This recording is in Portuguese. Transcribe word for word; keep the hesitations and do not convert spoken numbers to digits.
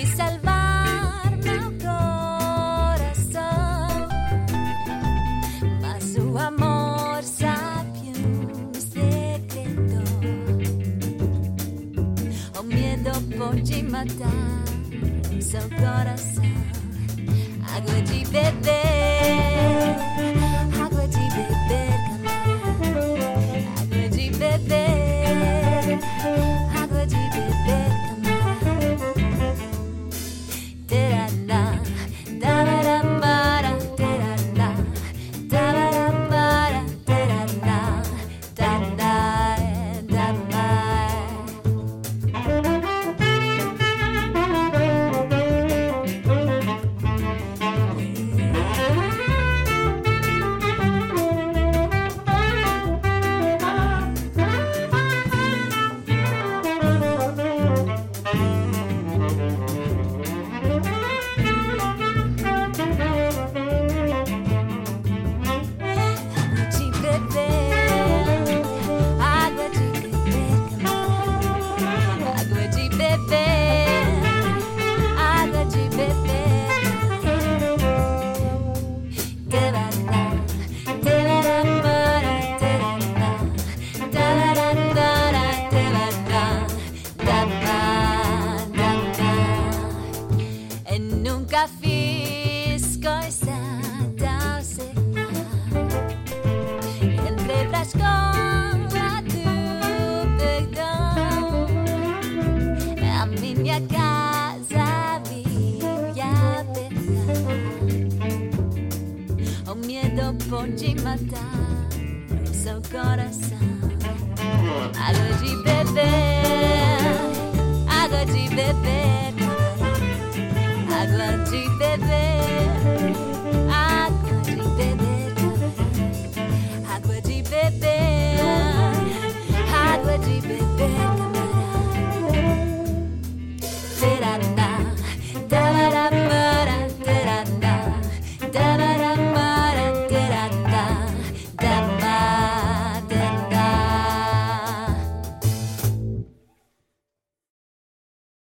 de salvar meu coração, mas o amor sabe um segredo. O medo pode matar o seu coração. Água de beber, água de beber, camarada. Água de beber, água de beber, camarada. Terana, tabarambara, terana, tabarambara, terana, tandai, damai. Nunca fiz coisa tão certa entre Brascola do perdão. A minha casa vive aberta. O medo pode matar o seu coração. Água de beber, água de beber.